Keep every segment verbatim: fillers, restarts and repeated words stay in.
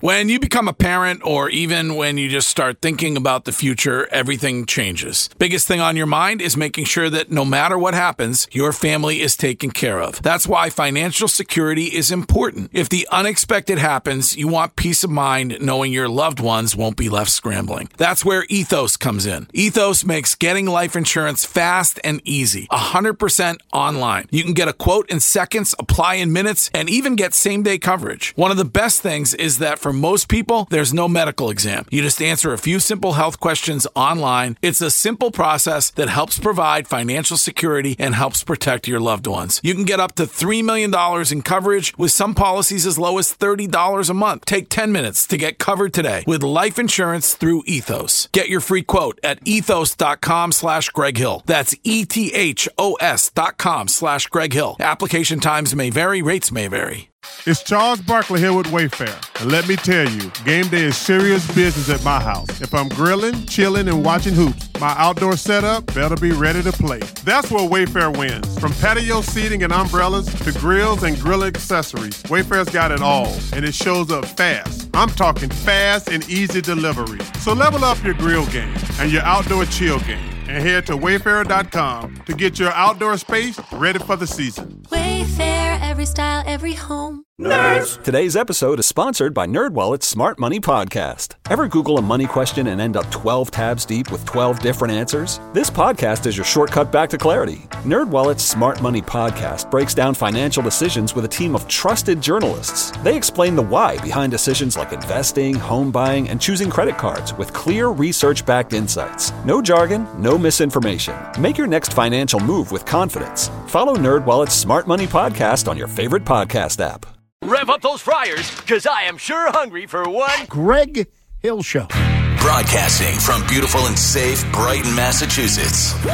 When you become a parent, or even when you just start thinking about the future, everything changes. Biggest thing on your mind is making sure that no matter what happens, your family is taken care of. That's why financial security is important. If the unexpected happens, you want peace of mind knowing your loved ones won't be left scrambling. That's where Ethos comes in. Ethos makes getting life insurance fast and easy. one hundred percent online. You can get a quote in seconds, apply in minutes, and even get same-day coverage. One of the best things is that for most people, there's no medical exam. You just answer a few simple health questions online. It's a simple process that helps provide financial security and helps protect your loved ones. You can get up to three million dollars in coverage with some policies as low as thirty dollars a month. Take ten minutes to get covered today with life insurance through Ethos. Get your free quote at ethos.com slash Greg Hill. That's E-T-H-O-S dot com slash Greg Hill. Application times may vary. Rates may vary. It's Charles Barkley here with Wayfair. And let me tell you, game day is serious business at my house. If I'm grilling, chilling, and watching hoops, my outdoor setup better be ready to play. That's where Wayfair wins. From patio seating and umbrellas to grills and grill accessories, Wayfair's got it all, and it shows up fast. I'm talking fast and easy delivery. So level up your grill game and your outdoor chill game, and head to wayfair dot com to get your outdoor space ready for the season. Wayfair, every style, every home. Nerds! Today's episode is sponsored by NerdWallet's Smart Money Podcast. Ever Google a money question and end up twelve tabs deep with twelve different answers? This podcast is your shortcut back to clarity. NerdWallet's Smart Money Podcast breaks down financial decisions with a team of trusted journalists. They explain the why behind decisions like investing, home buying, and choosing credit cards with clear research-backed insights. No jargon, no misinformation. Make your next financial move with confidence. Follow NerdWallet's Smart Money Podcast on your favorite podcast app. Rev up those fryers, because I am sure hungry for one Greg Hill Show. Broadcasting from beautiful and safe Brighton, Massachusetts. Woo!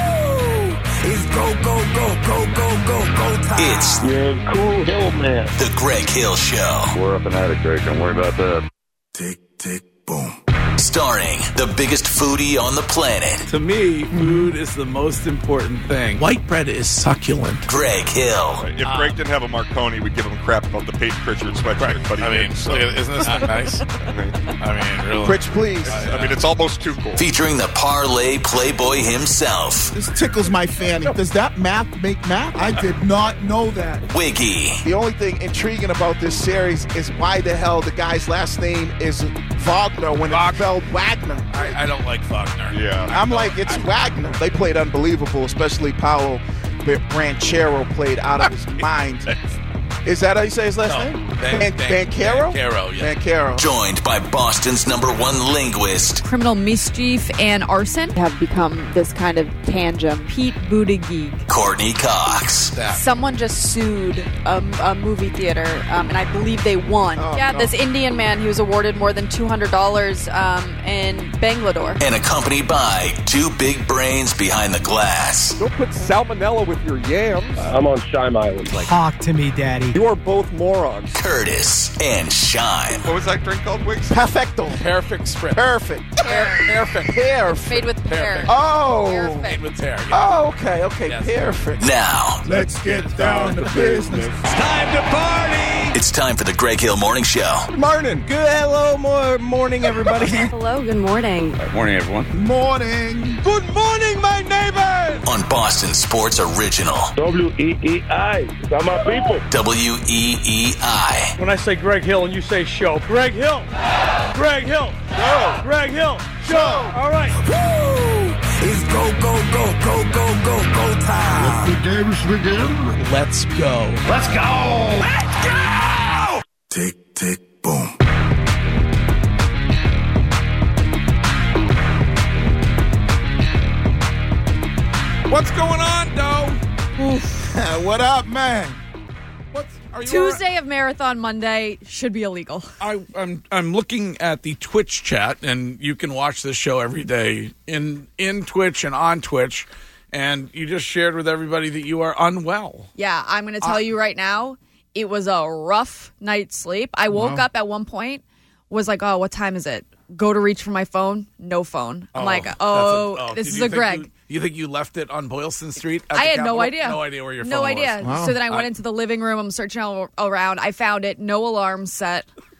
It's go, go, go, go, go, go, go time. It's You're a cool hill man. The Greg Hill Show. We're up and at it, Greg. Don't worry about that. Tick, tick, boom. Starring the biggest foodie on the planet. To me, food is the most important thing. White bread is succulent. Greg Hill. If uh, Greg didn't have a Marconi, we'd give him crap about the Peyton Pritchard sweatshirt. Right. But he I mean, did, so. isn't this nice? I mean, I mean, really. Pritch, please. I, I mean, it's almost too cool. Featuring the parlay playboy himself. This tickles my fanny. Does that math make math? I did not know that. Wiggy. The only thing intriguing about this series is why the hell the guy's last name is Wagner when Wagner. It's spelled Wagner. I, I don't like Wagner. Yeah. I'm like, it's Wagner. They played unbelievable, especially Paolo Banchero played out of his mind. Is that how you say his last no, name? Ban- Ban- Ban- Banchero? Banchero, yeah. Banchero. Joined by Boston's number one linguist. Criminal mischief and arson have become this kind of tangent. Pete Buttigieg. Courtney Cox. That. Someone just sued a, a movie theater, um, and I believe they won. Oh, yeah, no. this Indian man, he was awarded more than two hundred dollars um, in Bangalore. And accompanied by two big brains behind the glass. Don't put salmonella with your yams. Uh, I'm on Shime Island. Like, talk to me, Daddy. You are both morons. Curtis and Shime. What was that drink called, Wiggs? Perfecto. Perfect spread. Perfect. Perfect. Perfect. Made with pear. Oh. Perfect. Made with pear. Yeah. Oh, okay, okay. Yes. Perfect. Now, Let's get down to business. It's time to party! it's time for the Greg Hill Morning Show. Morning. Good hello, more morning, everybody. Hello, good morning. Good morning, everyone. Morning. Good morning, my neighbors! On Boston Sports Original. W E E I. Got my people. W E E I. When I say Greg Hill and you say show, Greg Hill! Greg Hill! Show! Greg Hill! Show! All right. Woo! It's go, go, go, go, go, go, go time. Let the games begin. Let's go. Let's go! Let's go! Tick, tick, boom. What's going on, Doe? What up, man? What's are you Tuesday of Marathon Monday should be illegal. I, I'm I'm looking at the Twitch chat, and you can watch this show every day in in Twitch and on Twitch. And you just shared with everybody that you are unwell. Yeah, I'm going to tell uh, you right now, it was a rough night's sleep. I woke wow. up at one point, was like, oh, what time is it? Go to reach for my phone, no phone. I'm oh, like, oh, a, oh, this is a Greg. You, you think you left it on Boylston Street? I had Capitol? no idea. No idea where your phone no idea. was. Wow. So then I went I, into the living room. I'm searching all around. I found it. No alarm set.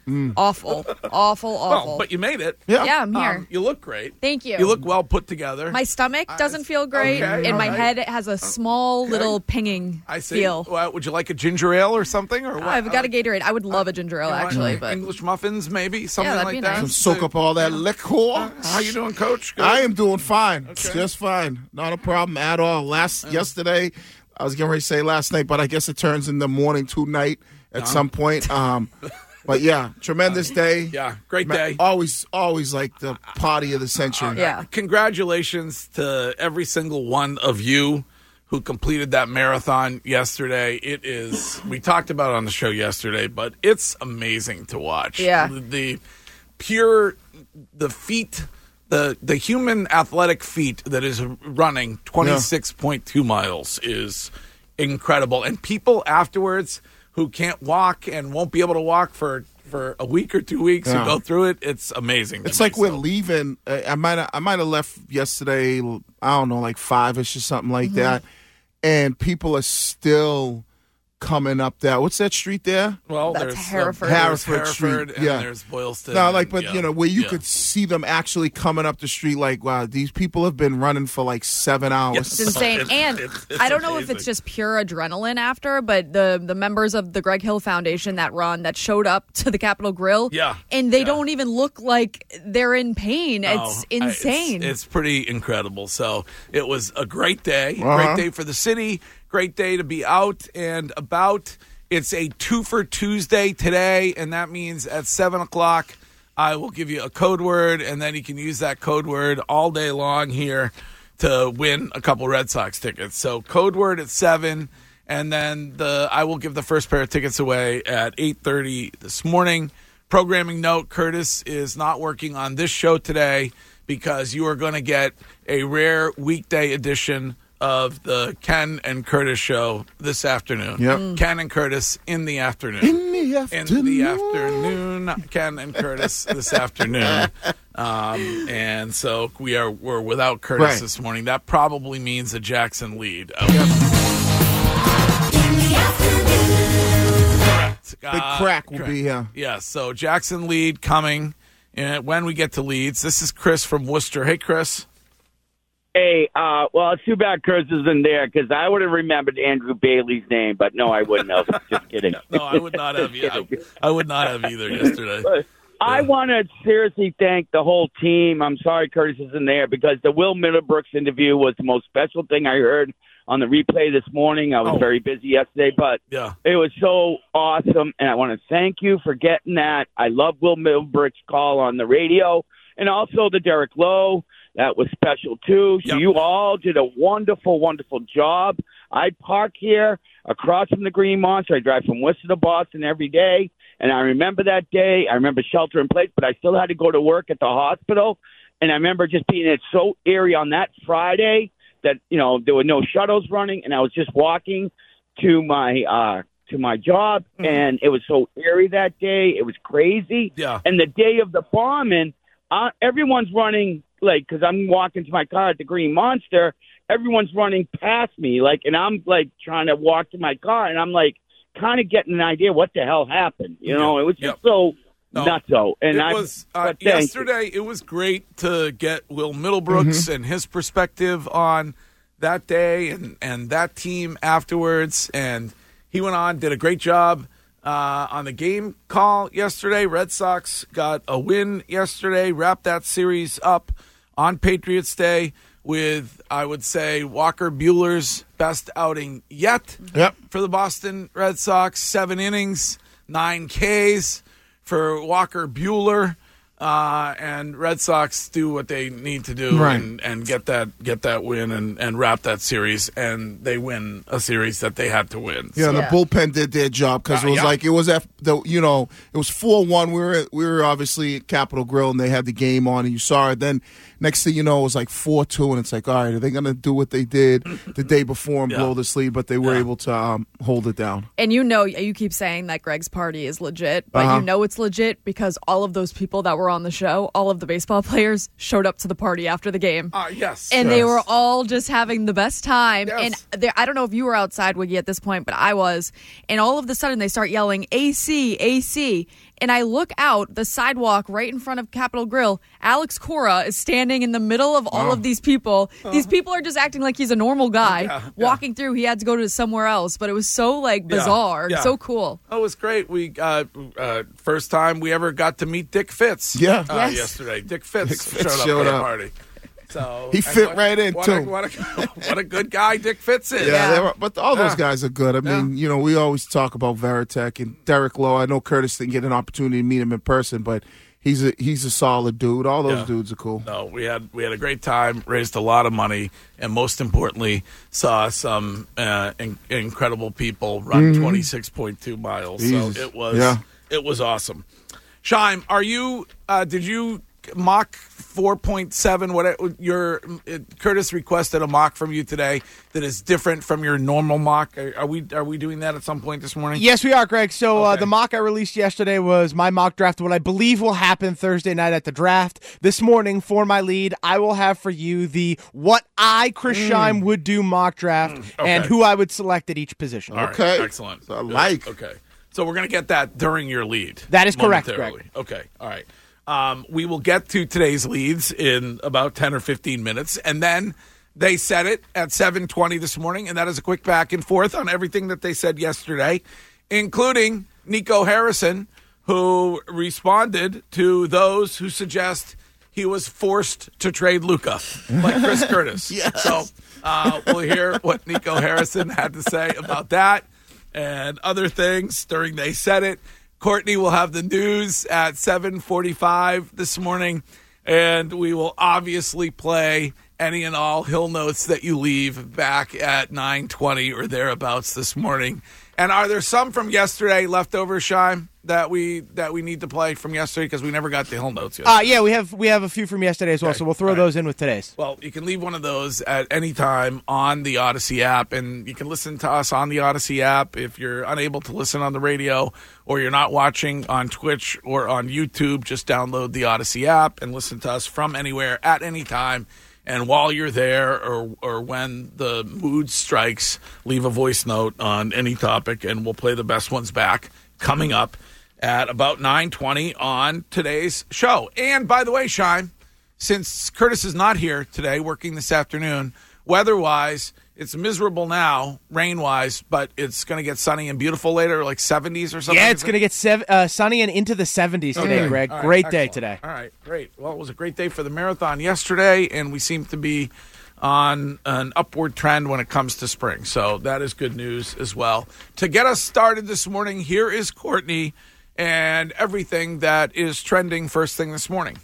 Mm. Awful, awful, awful. Well, but you made it. Yeah, yeah I'm here. Um, you look great. Thank you. You look well put together. My stomach doesn't feel great, okay, and my right. head has a small Okay. little pinging I see. feel. Well, would you like a ginger ale or something? Or what? I've got a Gatorade. I would love a ginger ale, You want actually, but English muffins, maybe something that'd like be that. nice. Soak up all that liquor. How you doing, Coach? Good? I am doing fine. Just fine. Not a problem at all. Last yesterday, I was getting ready to say last night, but I guess it turns in the morning to night at No. some point. Um, but yeah, tremendous day. Yeah, great Ma- day. Always, always like the party of the century. Yeah. Congratulations to every single one of you who completed that marathon yesterday. It is, we talked about it on the show yesterday, but it's amazing to watch. Yeah. The, the pure, the feat, the, the human athletic feat that is running twenty-six point two miles is incredible. And people afterwards who can't walk and won't be able to walk for, for a week or two weeks Yeah. who go through it, it's amazing. It's to like me, we're so. leaving. uh, I might I might have left yesterday. I don't know, like five-ish or something like Mm-hmm. that. And people are still coming up that. What's that street there? Well, That's there's um, Hereford. there's Hereford Hereford, Street, and yeah. there's Boylston. No, like, and- but yeah. you know, where you Yeah. could see them actually coming up the street. Like, wow, these people have been running for like seven hours. Yes. It's insane. It's- and it's- it's I don't know if amazing. it's just pure adrenaline after, but the the members of the Greg Hill Foundation that run that showed up to the Capitol Grill, Yeah. and they Yeah. don't even look like they're in pain. No, it's I- it's- insane. It's, pretty incredible. So it was a great day, Uh-huh. great day for the city, great day to be out and about. It's a two for Tuesday today, and that means at seven o'clock, I will give you a code word, and then you can use that code word all day long here to win a couple Red Sox tickets. So code word at seven, and then the I will give the first pair of tickets away at eight thirty this morning. Programming note, Curtis is not working on this show today because you are going to get a rare weekday edition of the Ken and Curtis show this afternoon. Yep. Mm. Ken and Curtis in the afternoon. In the afternoon. In the afternoon, Ken and Curtis this afternoon. Um, and so we are we're without Curtis Right. this morning. That probably means a Jackson lead. Uh, Correct. Big Uh, crack will correct. be here. Yes, so Jackson lead coming uh, when we get to leads. This is Chris from Worcester. Hey, Chris. Hey, uh, well, it's too bad Chris isn't there because I would have remembered Andrew Bailey's name, but no, I wouldn't have. Just kidding. No, I would not have. I, I would not have either yesterday. I want to seriously thank the whole team. I'm sorry Curtis isn't there because the Will Middlebrooks interview was the most special thing I heard on the replay this morning. I was Oh. very busy yesterday, but Yeah. it was so awesome, and I want to thank you for getting that. I love Will Middlebrooks' call on the radio, and also the Derek Lowe. That was special, too. So Yep. you all did a wonderful, wonderful job. I park here across from the Green Monster. I drive from Worcester to Boston every day, and I remember that day. I remember shelter in place, but I still had to go to work at the hospital, and I remember just being it's so eerie on that Friday that, you know, there were no shuttles running, and I was just walking to my uh, to my job, Mm-hmm. and it was so eerie that day. It was crazy. Yeah. And the day of the bombing, uh, everyone's running, like, because I'm walking to my car at the Green Monster, everyone's running past me, like, and I'm, like, trying to walk to my car, and I'm, like, kind of getting an idea what the hell happened. You know, Yep. it was just Yep. so No. nutso. And it I was uh, but thank you. yesterday. It was great to get Will Middlebrooks Mm-hmm. and his perspective on that day and, and that team afterwards. And he went on, did a great job uh, on the game call yesterday. Red Sox got a win yesterday, wrapped that series up on Patriots Day with, I would say, Walker Buehler's best outing yet Yep. for the Boston Red Sox. Seven innings, nine Ks for Walker Buehler, uh, and Red Sox do what they need to do Right. and, and get that get that win and, and wrap that series, and they win a series that they had to win. Yeah, So- the bullpen did their job because Uh, it was yeah. like it was at the you know it was four one. We were we were obviously at Capitol Grill and they had the game on and you saw it. Then next thing you know, it was like four two and it's like, all right, are they going to do what they did the day before and Yeah. blow this lead? But they were Yeah. able to um, hold it down. And you know, you keep saying that Greg's party is legit, but Uh-huh. you know it's legit because all of those people that were on the show, all of the baseball players, showed up to the party after the game. Uh, yes. And yes. they were all just having the best time. Yes. And there, I don't know if you were outside, Wiggy, at this point, but I was. And all of a sudden, they start yelling, A C, A C. and I look out the sidewalk right in front of Capitol Grill. Alex Cora is standing in the middle of all oh. of these people. Uh-huh. These people are just acting like he's a normal guy yeah, walking yeah. through. He had to go to somewhere else, but it was so like bizarre, yeah, yeah. so cool. Oh, it was great. We uh, uh, first time we ever got to meet Dick Fitz. Yeah, uh, yes. yesterday. Dick Fitz, Dick Fitz showed, showed up at up. the party. So he fit what, right in what too. A, what, a, what a good guy Dick Fitz is. Yeah, Yeah. they were, but all those Yeah. guys are good. I mean, Yeah. you know, we always talk about Veritek and Derek Lowe. I know Curtis didn't get an opportunity to meet him in person, but he's a he's a solid dude. All those Yeah. dudes are cool. No, we had we had a great time, raised a lot of money, and most importantly, saw some uh, in, incredible people run Mhm. twenty-six point two miles. Jesus. So it was Yeah. it was awesome. Shime, are you? Uh, did you mock four point seven? What your it, Curtis requested a mock from you today that is different from your normal mock. Are, are we are we doing that at some point this morning? Yes, we are, Greg. So Okay. uh, the mock I released yesterday was my mock draft, what I believe will happen Thursday night at the draft. This morning, for my lead, I will have for you the what I, Chris Mm. Scheim, would do mock draft Mm, okay. and who I would select at each position. All right, Okay. excellent. I Good. like. Okay, so we're gonna get that during your lead. That is correct, momentarily. Greg. Okay, all right. Um, we will get to today's leads in about ten or fifteen minutes, and then they said it at seven twenty this morning, and that is a quick back and forth on everything that they said yesterday, including Nico Harrison, who responded to those who suggest he was forced to trade Luka, like Chris Curtis. Yes. So uh, we'll hear what Nico Harrison had to say about that and other things during They Said It. Courtney will have the news at seven forty-five this morning, and we will obviously play any and all Hill Notes that you leave back at nine twenty or thereabouts this morning. And are there some from yesterday left over, Shime, that we that we need to play from yesterday because we never got the Hill Notes yesterday? Uh, yeah, we have we have a few from yesterday as well, Okay. so we'll throw All right. those in with today's. Well, you can leave one of those at any time on the Odyssey app, and you can listen to us on the Odyssey app if you're unable to listen on the radio or you're not watching on Twitch or on YouTube. Just download the Odyssey app and listen to us from anywhere at any time. And while you're there or or when the mood strikes, leave a voice note on any topic, and we'll play the best ones back coming up at about nine twenty on today's show. And by the way, Shime, since Curtis is not here today, working this afternoon, weather-wise, it's miserable now, rain-wise, but it's going to get sunny and beautiful later, like seventies or something. Yeah, it's going to get sev- uh, sunny and into the seventies today, Okay. Greg. All right, Great day excellent. today. All right, great. Well, it was a great day for the marathon yesterday, and we seem to be on an upward trend when it comes to spring. So that is good news as well. To get us started this morning, here is Courtney and everything that is trending first thing this morning.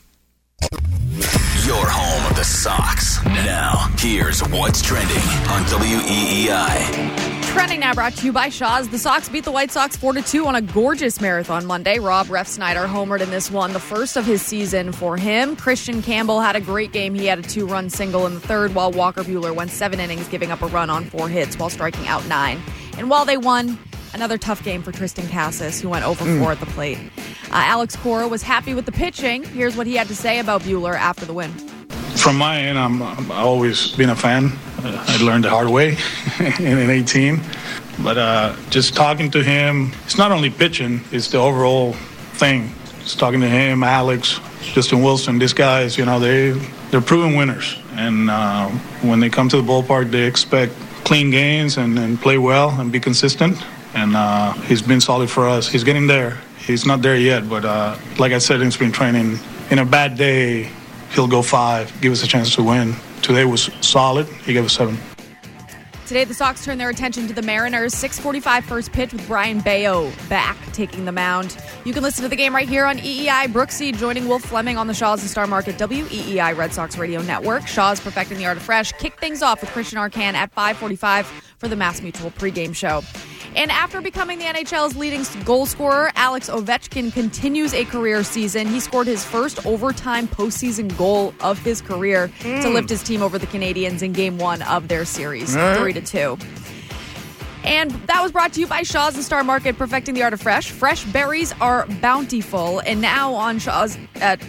Your home of the Sox. Now, here's what's trending on W E E I. Trending now brought to you by Shaw's. The Sox beat the White Sox four to two on a gorgeous marathon Monday. Rob Refsnyder homered in this one, the first of his season for him. Christian Campbell had a great game. He had a two-run single in the third, while Walker Buehler went seven innings, giving up a run on four hits while striking out nine. And while they won, another tough game for Tristan Casas, who went over four at the plate. Uh, Alex Cora was happy with the pitching. Here's what he had to say about Buehler after the win. From my end, I'm, I'm I've always been a fan. Uh, I learned the hard way in, in eighteen. But uh, just talking to him, it's not only pitching, it's the overall thing. Just talking to him, Alex, Justin Wilson, these guys, you know, they, they're proven winners. And uh, when they come to the ballpark, they expect clean games and, and play well and be consistent. And uh, he's been solid for us. He's getting there. He's not there yet, but uh, like I said in spring training, in a bad day, he'll go five, give us a chance to win. Today was solid. He gave us seven. Today, the Sox turn their attention to the Mariners. six forty-five first pitch with Brian Bayo back taking the mound. You can listen to the game right here on E E I. Brooksy joining Wolf Fleming on the Shaw's and Star Market W E E I Red Sox Radio Network. Shaw's Perfecting the Art of Fresh kick things off with Christian Arcan at five forty-five for the Mass Mutual pregame show. And after becoming the N H L's leading goal scorer, Alex Ovechkin continues a career season. He scored his first overtime postseason goal of his career mm. to lift his team over the Canadiens in game one of their series, right. three to two. And that was brought to you by Shaw's and Star Market, Perfecting the Art of Fresh. Fresh berries are bountiful, and now on Shaw's at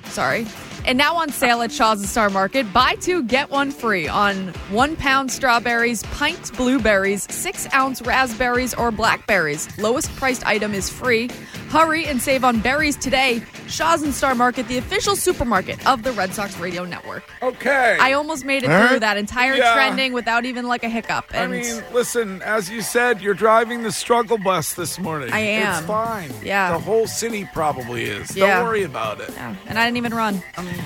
Sorry. And now on sale at Shaw's and Star Market, buy two, get one free on one pound strawberries, pint blueberries, six ounce raspberries, or blackberries. Lowest priced item is free. Hurry and save on berries today. Shaw's and Star Market, the official supermarket of the Red Sox Radio Network. Okay. I almost made it Huh? through that entire Yeah. trending without even like a hiccup. And I mean, listen, as you said, you're driving the struggle bus this morning. I am. It's fine. Yeah. The whole city probably is. Yeah. Don't worry about it. Yeah. And I didn't even run.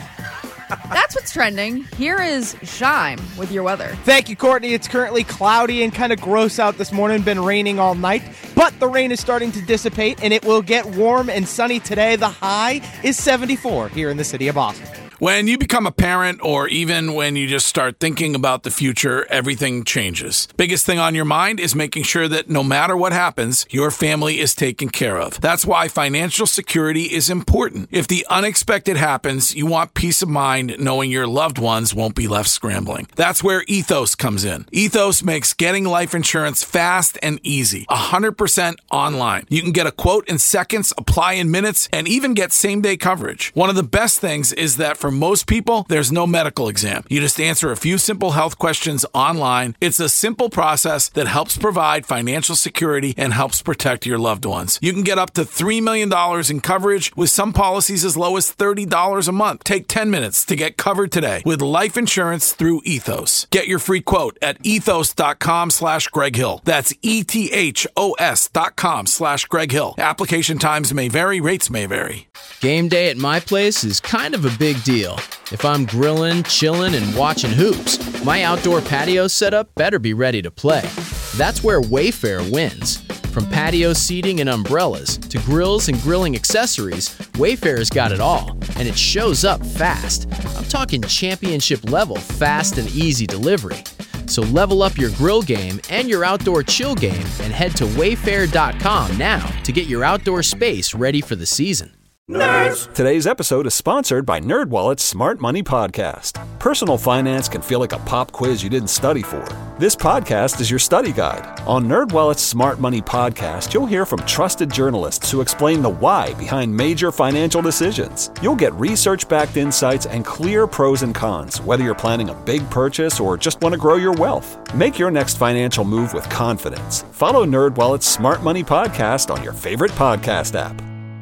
That's what's trending. Here is Shime with your weather. Thank you, Courtney. It's currently cloudy and kind of gross out this morning. Been raining all night, but the rain is starting to dissipate, and it will get warm and sunny today. The high is seventy-four here in the city of Boston. When you become a parent, or even when you just start thinking about the future, everything changes. Biggest thing on your mind is making sure that no matter what happens, your family is taken care of. That's why financial security is important. If the unexpected happens, you want peace of mind knowing your loved ones won't be left scrambling. That's where Ethos comes in. Ethos makes getting life insurance fast and easy. one hundred percent online. You can get a quote in seconds, apply in minutes, and even get same-day coverage. One of the best things is that for most people, there's no medical exam. You just answer a few simple health questions online. It's a simple process that helps provide financial security and helps protect your loved ones. You can get up to three million dollars in coverage with some policies as low as thirty dollars a month. Take ten minutes to get covered today with life insurance through Ethos. Get your free quote at ethos.com slash Greg Hill. That's E-T-H-O-S dot com slash Greg Hill. Application times may vary. Rates may vary. Game day at my place is kind of a big deal. If I'm grilling, chilling, and watching hoops, my outdoor patio setup better be ready to play. That's where Wayfair wins. From patio seating and umbrellas to grills and grilling accessories, Wayfair's got it all, and it shows up fast. I'm talking championship level fast and easy delivery. So level up your grill game and your outdoor chill game and head to wayfair dot com now to get your outdoor space ready for the season. Nerds! Today's episode is sponsored by NerdWallet's Smart Money Podcast. Personal finance can feel like a pop quiz you didn't study for. This podcast is your study guide. On NerdWallet's Smart Money Podcast, you'll hear from trusted journalists who explain the why behind major financial decisions. You'll get research-backed insights and clear pros and cons, whether you're planning a big purchase or just want to grow your wealth. Make your next financial move with confidence. Follow NerdWallet's Smart Money Podcast on your favorite podcast app.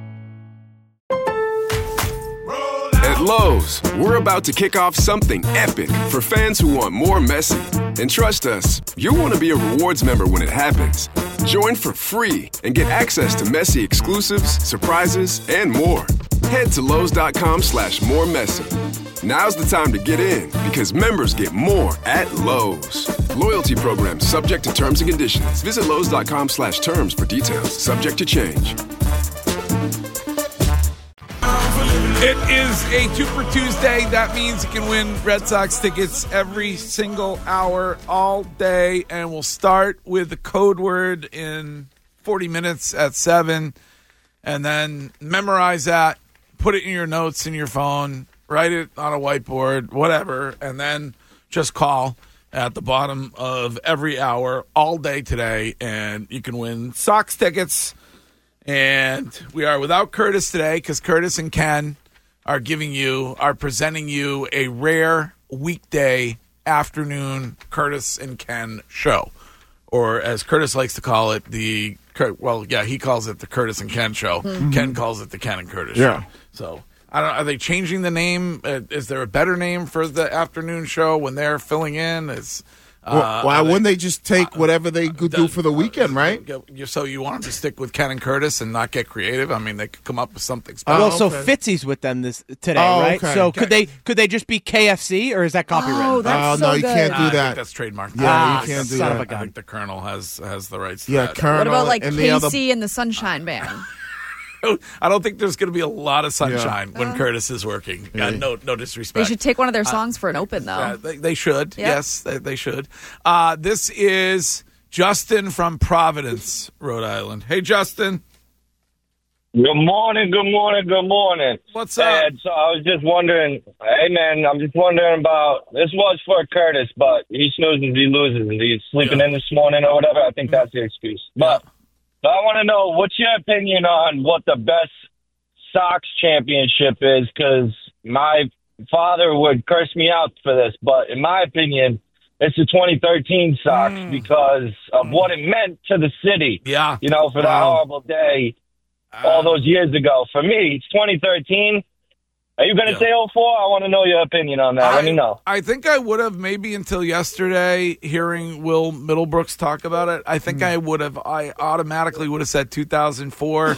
At Lowe's, we're about to kick off something epic for fans who want more Messi. And trust us, you'll want to be a rewards member when it happens. Join for free and get access to Messi exclusives, surprises, and more. Head to Lowe's.com slash more Messi. Now's the time to get in because members get more at Lowe's. Loyalty program subject to terms and conditions. Visit Lowe's.com slash terms for details. Subject to change. It is a Super Tuesday. That means you can win Red Sox tickets every single hour, all day. And we'll start with the code word in forty minutes at seven. And then memorize that, put it in your notes in your phone, write it on a whiteboard, whatever. And then just call at the bottom of every hour, all day today. And you can win Sox tickets. And we are without Curtis today because Curtis and Ken are giving you, are presenting you a rare weekday afternoon Curtis and Ken show. Or as Curtis likes to call it, the, well, yeah, he calls it the Curtis and Ken show. Mm-hmm. Ken calls it the Ken and Curtis yeah. show. So, I don't, are they changing the name? Uh, is there a better name for the afternoon show when they're filling in? Is Well, uh, why wouldn't they, they just take whatever they could do for the weekend, right? So you want them to stick with Ken and Curtis and not get creative? I mean, they could come up with something special. Well, so okay. Fitzy's with them this today, oh, right? Okay. So okay. could they could they just be K F C or is that copyrighted? Oh, that's oh no, so you good. can't do nah, that. I think that's trademarked. Yeah, ah, you can't do son that. Of a I think the Colonel has has the rights to yeah, that. Colonel. What about like and Casey the other... and the Sunshine Band? I don't think there's going to be a lot of sunshine yeah. when uh, Curtis is working. Yeah, no, no disrespect. They should take one of their songs uh, for an open, though. Uh, they, they should. Yep. Yes, they, they should. Uh, this is Justin from Providence, Rhode Island. Hey, Justin. Good morning, good morning, good morning. What's up? Ed, so I was just wondering, hey, man, I'm just wondering about, this was for Curtis, but he snoozes, he loses. He's sleeping yeah. in this morning or whatever. I think that's the excuse. But, yeah. but I want to know, what's your opinion on what the best Sox championship is? Because my father would curse me out for this, but in my opinion, it's the twenty thirteen Sox mm. because of mm. what it meant to the city. Yeah. You know, for that wow. horrible day uh, all those years ago. For me, it's twenty thirteen. Are you going to yeah. say oh four? I want to know your opinion on that. I, Let me know. I think I would have maybe until yesterday hearing Will Middlebrooks talk about it. I think mm. I would have, I automatically would have said two thousand four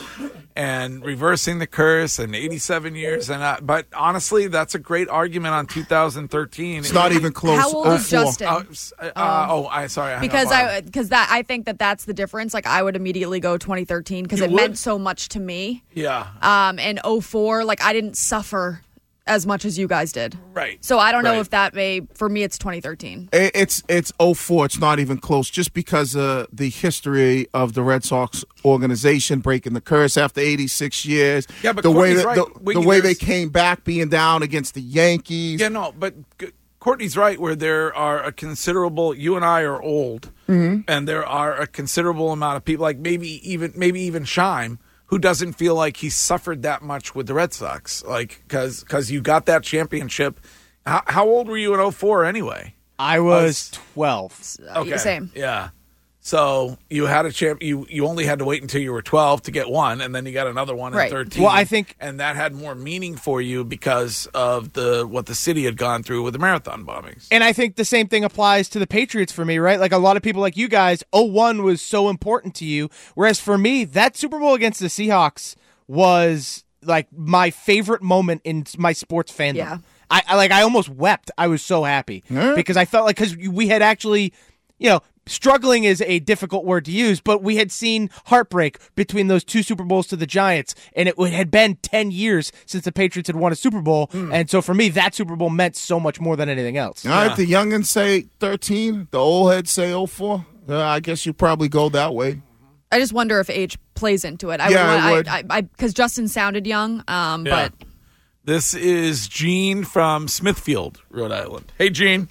and reversing the curse and eighty-seven years. And I, But honestly, that's a great argument on two thousand thirteen. It's not even close. How old is Justin? Uh, uh, oh, I sorry. I because I because that I think that that's the difference. Like I would immediately go twenty thirteen because it would? meant so much to me. Yeah. Um, and oh four, like I didn't suffer as much as you guys did. Right. So I don't know right. if that may, for me, it's twenty thirteen. It's it's oh four. It's not even close just because of the history of the Red Sox organization breaking the curse after eighty-six years. Yeah, but the way that, right. the, we, the way they came back being down against the Yankees. Yeah, no, but Courtney's right where there are a considerable, you and I are old, mm-hmm. and there are a considerable amount of people, like maybe even maybe even Scheim, who doesn't feel like he suffered that much with the Red Sox, like because because you got that championship. How, how old were you in oh four anyway? I was twelve. Okay, same. Yeah, so you had a champ. You you only had to wait until you were twelve to get one, and then you got another one right. at thirteen. Well, I think, and that had more meaning for you because of the what the city had gone through with the marathon bombings. And I think the same thing applies to the Patriots for me, right? Like a lot of people like you guys, oh one was so important to you, whereas for me, that Super Bowl against the Seahawks was like my favorite moment in my sports fandom. Yeah. I, I like I almost wept. I was so happy yeah. because I felt like because we had actually, you know, struggling is a difficult word to use, but we had seen heartbreak between those two Super Bowls to the Giants, and it had been ten years since the Patriots had won a Super Bowl, mm. and so for me, that Super Bowl meant so much more than anything else. All right, yeah. The youngins say thirteen, the old heads say oh four. Uh, I guess you probably go that way. I just wonder if age plays into it. I yeah, would, I, I, because Justin sounded young, um, yeah. but this is Gene from Smithfield, Rhode Island. Hey, Gene.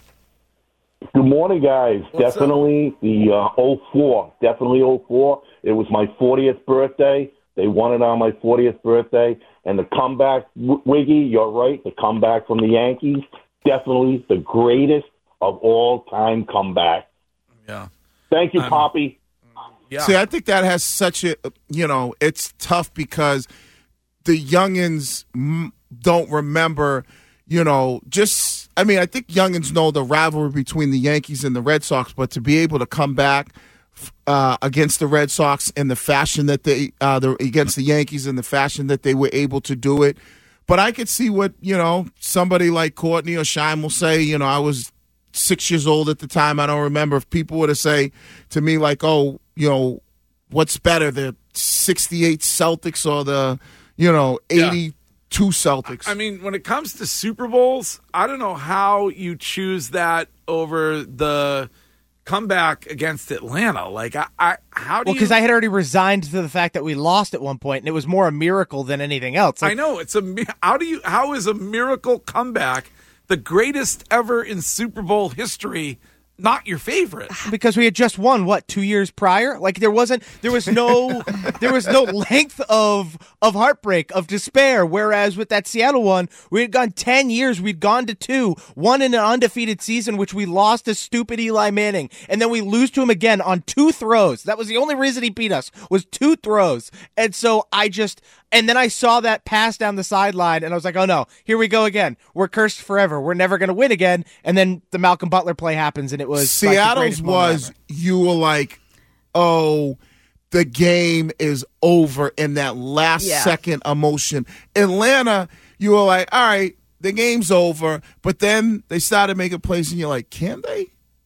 Good morning, guys. What's definitely up? the uh, oh four. Definitely oh four. It was my fortieth birthday. They won it on my fortieth birthday. And the comeback, Wiggy, you're right, the comeback from the Yankees, definitely the greatest of all time comeback. Yeah. Thank you, um, Poppy. Yeah. See, I think that has such a, you know, it's tough because the youngins m- don't remember, you know, just, I mean, I think youngins know the rivalry between the Yankees and the Red Sox, but to be able to come back uh, against the Red Sox in the fashion that they, uh, the, against the Yankees in the fashion that they were able to do it. But I could see what, you know, somebody like Courtney or Scheim will say, you know, I was six years old at the time. I don't remember if people were to say to me like, oh, you know, what's better, the sixty-eight Celtics or the, you know, eighty-two yeah. Celtics? I mean, when it comes to Super Bowls, I don't know how you choose that over the comeback against Atlanta. Like, I, I how do well, you... because I had already resigned to the fact that we lost at one point, and it was more a miracle than anything else. Like, I know. It's a how do you how is a miracle comeback the greatest ever in Super Bowl history not your favorite? Because we had just won, what, two years prior? Like, there wasn't, there was no, there was no length of of heartbreak, of despair, whereas with that Seattle one, we had gone ten years, we'd gone to two, one in an undefeated season, which we lost to stupid Eli Manning, and then we lose to him again on two throws. That was the only reason he beat us, was two throws. And so I just, and then I saw that pass down the sideline, and I was like, oh no, here we go again. We're cursed forever. We're never going to win again. And then the Malcolm Butler play happens, and it was Seattle's like was, you were like, oh, the game is over in that last Yeah. second emotion. Atlanta, you were like, all right, the game's over. But then they started making plays, and you're like, can they?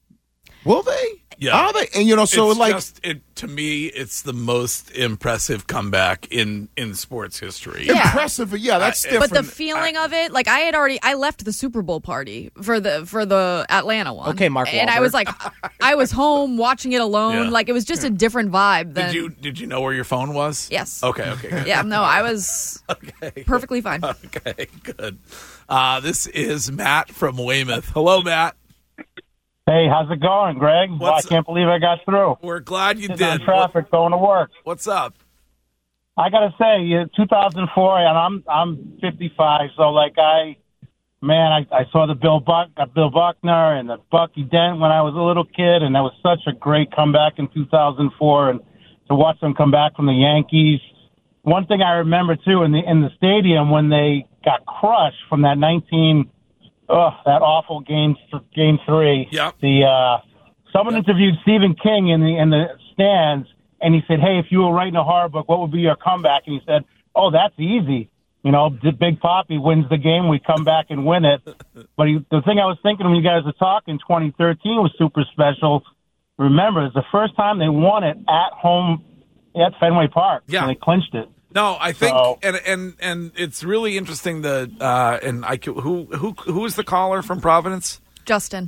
Will they? Yeah. Are they? And, you know, so it's like, just, it, to me, it's the most impressive comeback in, in sports history. Yeah. Impressive, yeah, that's I- different. But the feeling of it, like I had already, I left the Super Bowl party for the for the Atlanta one. Okay, Mark and I Wahlberg. was like, I was home watching it alone. Yeah. Like it was just a different vibe. Than, Did you did you know where your phone was? Yes. Okay. Okay. Good. Yeah. No, I was Okay. perfectly fine. Okay. Good. Uh, this is Matt from Weymouth. Hello, Matt. Hey, how's it going, Greg? Well, I What's- can't believe I got through. We're glad you Just did. on traffic going to work. What's up? I gotta say, yeah, two thousand four, and I'm I'm fifty-five, so like I, man, I, I saw the Bill Buck, uh, Bill Buckner, and the Bucky Dent when I was a little kid, and that was such a great comeback in two thousand four, and to watch them come back from the Yankees. One thing I remember too in the in the stadium when they got crushed from that nineteen, oh, that awful game game three. Yeah. The uh, someone interviewed Stephen King in the in the stands, and he said, "Hey, if you were writing a horror book, what would be your comeback?" And he said, "Oh, that's easy. You know, the Big Papi wins the game, we come back and win it." But he, the thing I was thinking when you guys were talking, twenty thirteen was super special. Remember, it's the first time they won it at home at Fenway Park. Yeah. And they clinched it. No, I think, So- and and and it's really interesting that, uh, and I can- who who who is the caller from Providence? Justin.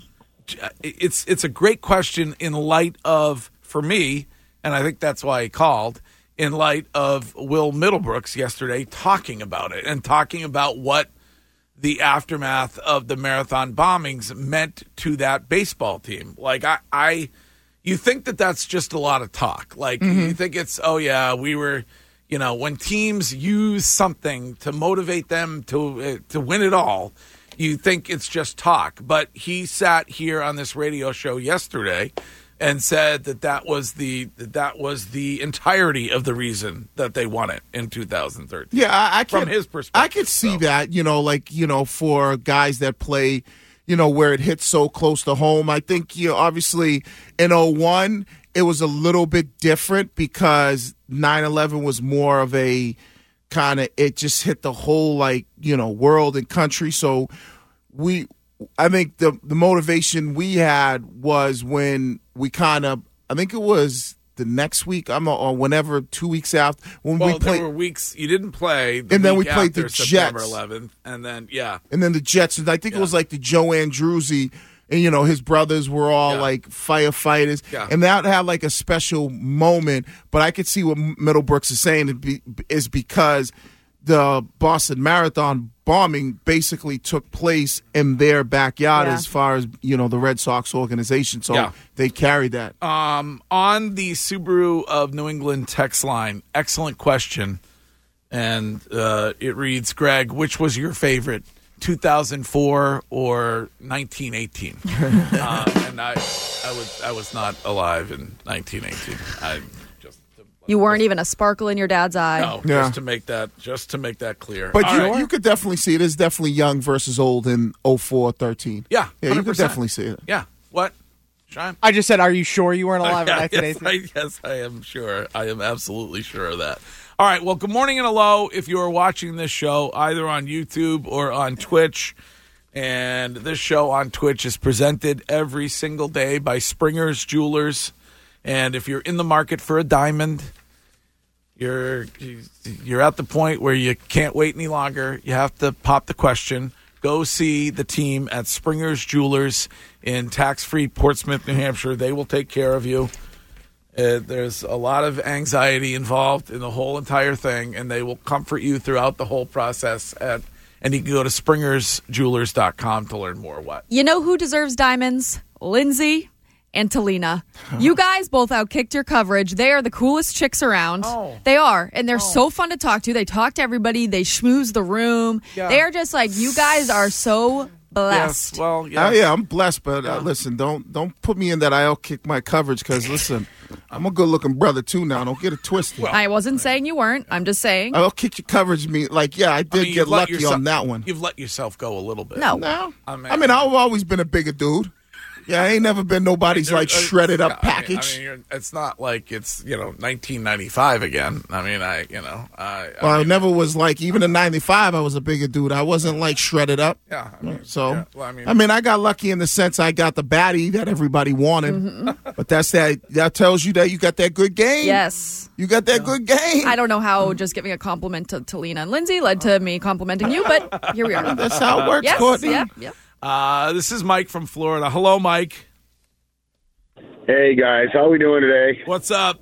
It's it's a great question in light of, for me, and I think that's why he called, in light of Will Middlebrooks yesterday talking about it and talking about what the aftermath of the marathon bombings meant to that baseball team. Like I, I you think that that's just a lot of talk. Like you think it's, oh yeah, we were. You know, when teams use something to motivate them to uh, to win it all, you think it's just talk. But he sat here on this radio show yesterday and said that that was the that, that was the entirety of the reason that they won it in two thousand thirteen. Yeah, I, I can, from his perspective, I could see that. You know, like you know, for guys that play, you know, where it hits so close to home. I think you know, obviously in oh one. It was a little bit different because nine eleven was more of a kind of, it just hit the whole, like, you know, world and country. So we, I think the, the motivation we had was when we kind of, I think it was the next week, I'm or whenever, two weeks after, when well, we played. there were weeks you didn't play, the and then we week played the after September Jets. eleventh, and then, yeah. And then the Jets, and I think Yeah. it was like the Joe Andruzzi. And, you know, his brothers were all, Yeah. like, firefighters. Yeah. And that had, like, a special moment. But I could see what Middlebrooks is saying it be, is because the Boston Marathon bombing basically took place in their backyard Yeah. as far as, you know, the Red Sox organization. So Yeah. they carried that. Um, on the Subaru of New England text line, excellent question. And uh, it reads, Greg, which was your favorite, two thousand four or nineteen eighteen? uh, and I, I was, I was not alive in nineteen eighteen. I just You weren't even a sparkle in your dad's eye. no, Yeah. just to make that, just to make that clear. But All you, right. you could definitely see it. It's definitely young versus old in oh four thirteen. yeah, Yeah, you could one hundred percent. definitely see it. Yeah, what, Sean? I just said, are you sure you weren't alive Yeah, in nineteen yes, eighteen? I, yes, I am sure. I am absolutely sure of that. All right. Well, good morning and hello. If you are watching this show either on YouTube or on Twitch, and this show on Twitch is presented every single day by Springer's Jewelers. And if you're in the market for a diamond, you're you're at the point where you can't wait any longer. You have to pop the question. Go see the team at Springer's Jewelers in tax-free Portsmouth, New Hampshire. They will take care of you. Uh, there's a lot of anxiety involved in the whole entire thing, and they will comfort you throughout the whole process. At, and you can go to springers jewelers dot com to learn more. What? You know who deserves diamonds? Lindsay and Talina. You guys both outkicked your coverage. They are the coolest chicks around. Oh. They are. And they're so fun to talk to. They talk to everybody. They schmooze the room. Yeah. They are just like, you guys are so blessed. Yes. Well, Oh, yes. yeah, I'm blessed, but uh, listen, don't don't put me in that I'll kick my coverage because, listen, I'm a good-looking brother, too, now. Don't get it twisted. I wasn't saying you weren't. I'm just saying. I'll kick your coverage. Me Like, yeah, I did I mean, get you've let lucky yourself- on that one. You've let yourself go a little bit. No. No. I mean, I mean, I've always been a bigger dude. Yeah, I ain't never been nobody's, like, There- uh, shredded up yeah, I mean- package. I mean, you're, it's not like it's, you know, nineteen ninety-five again. I mean, I, you know, I, well, I mean, never was, like, even in ninety-five, I was a bigger dude. I wasn't, like, shredded up. yeah. I mean, So, yeah, well, I mean, I mean, I got lucky in the sense I got the baddie that everybody wanted. Mm-hmm. But that's that. That tells you that you got that good game. Yes. You got that good game. I don't know how just giving a compliment to Talina and Lindsay led to me complimenting you, but here we are. That's how it works, yes, Courtney. Yep, yep. uh, this is Mike from Florida. Hello, Mike. Hey guys, how we doing today? What's up?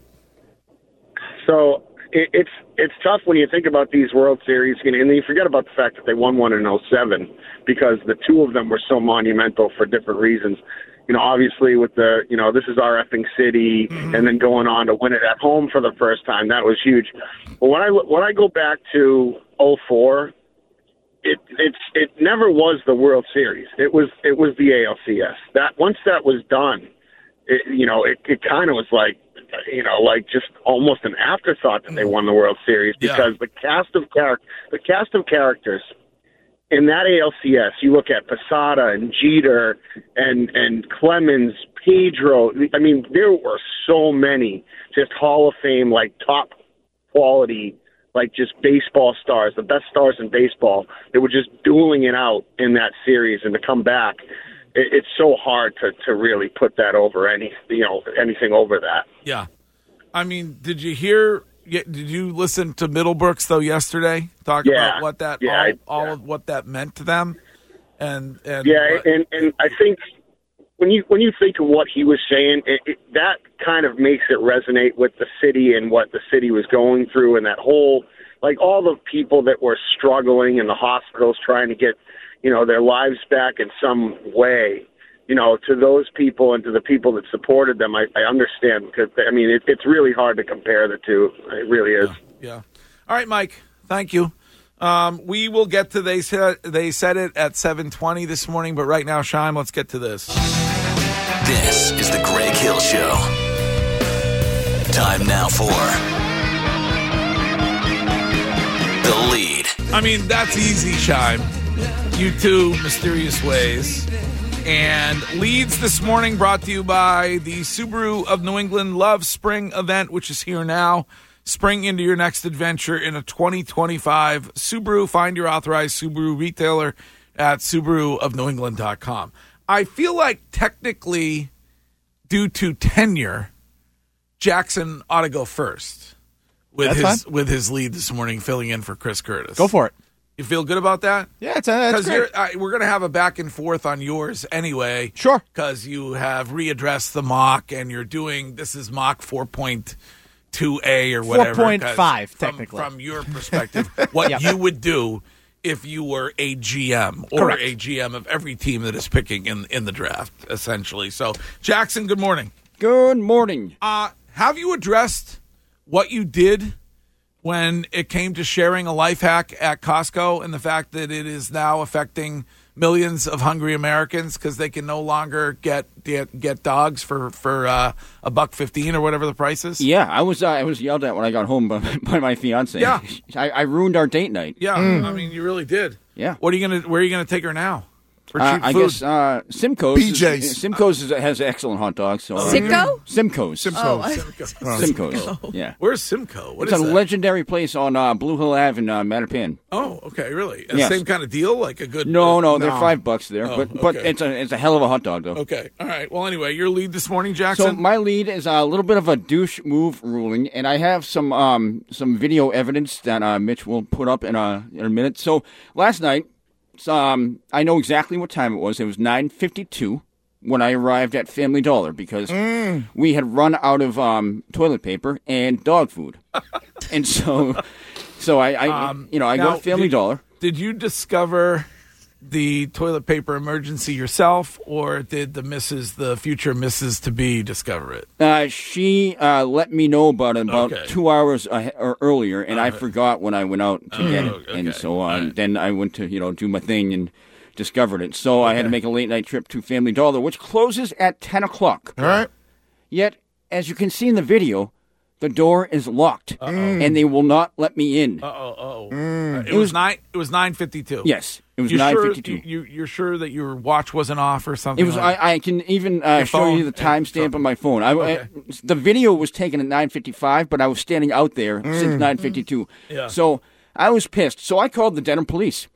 So it, it's it's tough when you think about these World Series, and then you forget about the fact that they won one in oh seven because the two of them were so monumental for different reasons. you know, obviously with the, you know, this is our effing city, mm-hmm. and then going on to win it at home for the first time, that was huge. But when I when I go back to oh four, it it's it never was the World Series. It was it was the A L C S. That once that was done, it, you know, it, it kind of was like, you know, like just almost an afterthought that they won the World Series, because yeah. the cast of char- the cast of characters in that A L C S, you look at Posada and Jeter and and Clemens, Pedro. I mean, there were so many just Hall of Fame, like top quality, like just baseball stars, the best stars in baseball. They were just dueling it out in that series, and to come back, it, it's so hard to to really put that over any, you know, anything over that. Yeah, I mean, did you hear? Did you listen to Middlebrooks though yesterday? Talk yeah, about what that yeah, all, I, all yeah. of what that meant to them, and and yeah, what, and and I think when you when you think of what he was saying, it, it, that kind of makes it resonate with the city and what the city was going through, and that whole, like, all the people that were struggling in the hospitals trying to get, you know, their lives back in some way. You know, to those people and to the people that supported them, I, I understand, because, I mean, it, it's really hard to compare the two. It really is. Yeah. yeah. All right, Mike. Thank you. Um, we will get to they said they said it at seven twenty this morning, but right now, Shime, let's get to this. This is the Greg Hill Show. Time now for The Lead. I mean, that's easy, Shime. You two mysterious ways. And leads this morning brought to you by the Subaru of New England Love Spring event, which is here now. Spring into your next adventure in a twenty twenty-five Subaru. Find your authorized Subaru retailer at Subaru of New England dot com. I feel like technically, due to tenure, Jackson ought to go first with That's his fine. with his lead this morning, filling in for Chris Curtis. Go for it. You feel good about that? Yeah, it's, uh, that's great. Uh, we're going to have a back and forth on yours anyway. Sure. Because you have readdressed the mock, and you're doing, this is mock four point two A or whatever. four point five, from, technically. From your perspective, what Yep. you would do if you were a G M or Correct. a G M of every team that is picking in, in the draft, essentially. So, Jackson, good morning. Good morning. Uh, have you addressed what you did when it came to sharing a life hack at Costco, and the fact that it is now affecting millions of hungry Americans because they can no longer get get, get dogs for for uh, a buck fifteen or whatever the price is? Yeah, I was uh, I was yelled at when I got home by, by my fiance. Yeah. I, I ruined our date night. Yeah, I mean, you really did. Yeah. What are you gonna? Where are you gonna take her now? For Uh, cheap I food? guess uh, Simcoe's. P J's. Is, Simcoe's is, has excellent hot dogs. So, uh, Simcoe? Simcoe's. Simcoe's. Oh, I- Simcoe. Simcoe's. Yeah. Where's Simcoe? What It's is a that? legendary place on uh, Blue Hill Ave in uh, Mattapan. Oh, okay, really? And Yes. Same kind of deal, like a good. No, no, they're No. five bucks there, Oh, but but okay. it's a it's a hell of a hot dog though. Okay, all right. Well, anyway, your lead this morning, So Jackson. my lead is a little bit of a douche move ruling, and I have some um some video evidence that uh, Mitch will put up in a in a minute. So last night, um I know exactly what time it was. It was nine fifty-two when I arrived at Family Dollar because we had run out of um toilet paper and dog food, and so so I, I Um, you know I now, go to Family did- Dollar. Did you discover the toilet paper emergency yourself, or did the Missus, the future Missus to be, discover it? Uh, she uh, let me know about it about Okay. two hours uh, or earlier, and I Alright. forgot when I went out to get it. okay. And so uh, Alright. then I went to, you know, do my thing and discovered it. So I had to Okay. make a late night trip to Family Dollar, which closes at ten o'clock. All right. Yet, as you can see in the video, the door is locked, and they will not let me in. Uh oh, oh. Mm. It, was nine. It was nine fifty-two. Yes, it was You nine sure- fifty-two. You, you, you're sure that your watch wasn't off or something? It was. like- I, I can even uh, Your show phone? you the timestamp on my phone. I, Okay. I- the video was taken at nine fifty-five, but I was standing out there since nine fifty-two. Yeah. So I was pissed. So I called the Denham police.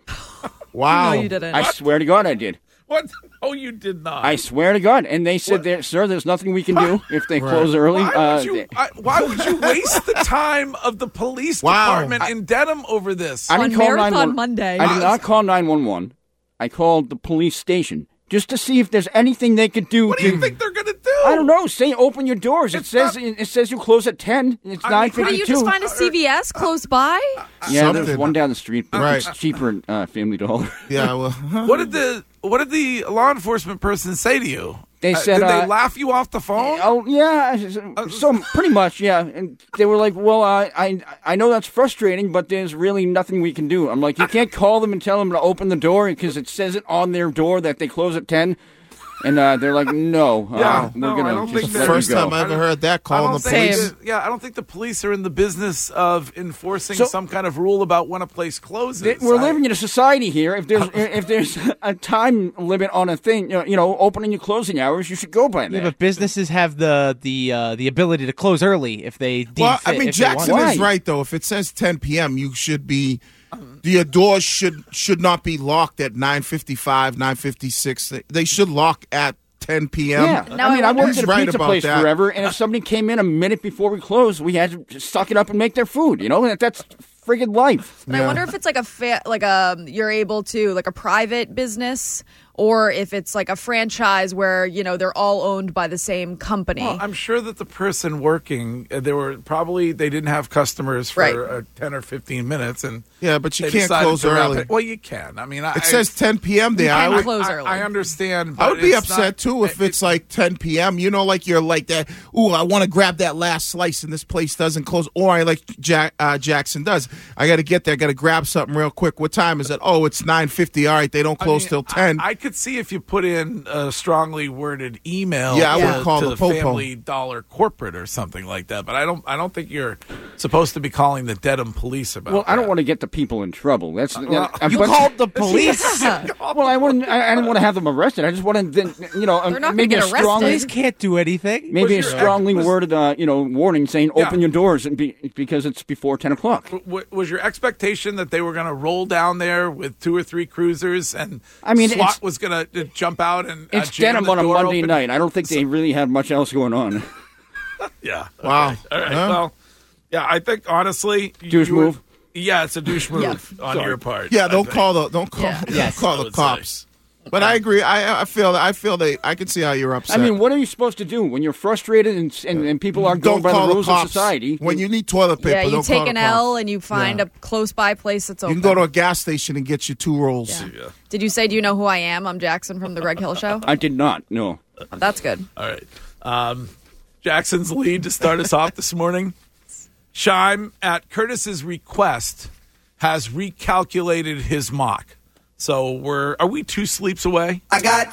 Wow. No, you didn't. I swear to God, I did. What? Oh, you did not. I swear to God. And they said, there, "Sir, there's nothing we can do if they close early." Why Uh, would, you, they- I, why would you waste the time of the police Wow. department in Dedham over this? I didn't On call Marathon nine one one. Monday. I did not call nine one one. I called the police station just to see if there's anything they could do. what to, do you think they're going to do? I don't know. Say open your doors. It It's says not- it says you close at ten. It's I mean, nine Couldn't fifty you two. just find a C V S close by? Yeah, there's Something. one down the street, but Right. it's cheaper at uh, Family Dollar. Yeah, well. What did the what did the law enforcement person say to you? They Uh, said, did they uh, laugh you off the phone? Oh yeah, so pretty much, yeah. And they were like, "Well, uh, I I know that's frustrating, but there's really nothing we can do." I'm like, "You can't call them and tell them to open the door because it says it on their door that they close at ten." And uh, they're like, "No, uh, Yeah, we're no, I gonna don't just think let that- you First go." time I ever heard that, I calling don't the think police. the- yeah, I don't think the police are in the business of enforcing So- some kind of rule about when a place closes. Th- We're I- living in a society here. If there's if there's a time limit on a thing, you know, you know, opening and closing hours, you should go by that. Yeah, but businesses have the the uh, the ability to close early if they deem Well, fit. I mean, if they want Jackson to. is right though. If it says ten p.m., you should be. The doors should should not be locked at nine fifty-five, nine fifty-six. They, they should lock at ten p.m. Yeah, I mean, I worked He's at a right pizza about place that. forever, and if somebody came in a minute before we closed, we had to just suck it up and make their food. You know, that that's friggin' life. But I wonder if it's like a fa- like a you're able to like a private business, or if it's like a franchise where you know they're all owned by the same company. Well, I'm sure that the person working, uh, they were probably they didn't have customers for Right. uh, ten or fifteen minutes, and Yeah, but you they can't decided close to wrap early. it. Well, you can. I mean, I, It says ten p.m. there. I would, I, I understand. But I would be it's upset not- too if it's like ten p.m. You know, like you're like that. Ooh, I want to grab that last slice, and this place doesn't close. Or I like Jack, uh, Jackson does. I got to get there. I got to grab something real quick. What time is it? Oh, it's nine fifty. All right, they don't close till ten. I could see if you put in a strongly worded email. Yeah, I to, would call to the the Popo. Family Dollar Corporate or something like that. But I don't. I don't think you're supposed to be calling the Dedham police about. Well, I don't want to get the people in trouble. That's Well, uh, you but- called the police? Well, I wouldn't. I, I didn't want to have them arrested. I just wanted, to, you know, They're not gonna maybe get a strongly Police can't do anything. maybe a Was your- strongly was- worded, uh, you know, warning saying Yeah. open your doors and be, because it's before ten o'clock. W- was your expectation that they were going to roll down there with two or three cruisers and I mean, SWAT it's- was going to jump out and uh, It's jam Denim the on a door Monday open? night. I don't think they really had much else going on. Yeah. Wow. Okay. All right. Huh? Well, yeah, I think honestly, you- Douche you were- move? Yeah, it's a douche move Yeah. on Sorry. your part. Yeah, I don't think. call the don't call Yeah. don't Yes. call I the would cops. But I agree. I I feel I feel they. I can see how you're I upset. mean, what are you supposed to do when you're frustrated and and, and people aren't going Don't by call the the rules cops. of society? When you need toilet paper, yeah, you don't take call the an cops. L and you find Yeah. a close by place that's You open. can go to a gas station and get you two rolls. Yeah. Did you say, do you know who I am? I'm Jackson from the Greg Hill Show. I did not. No. That's good. All right. Um, Jackson's lead to start us off this morning. Shime, at Curtis's request, has recalculated his mock. So we're are we two sleeps away? I got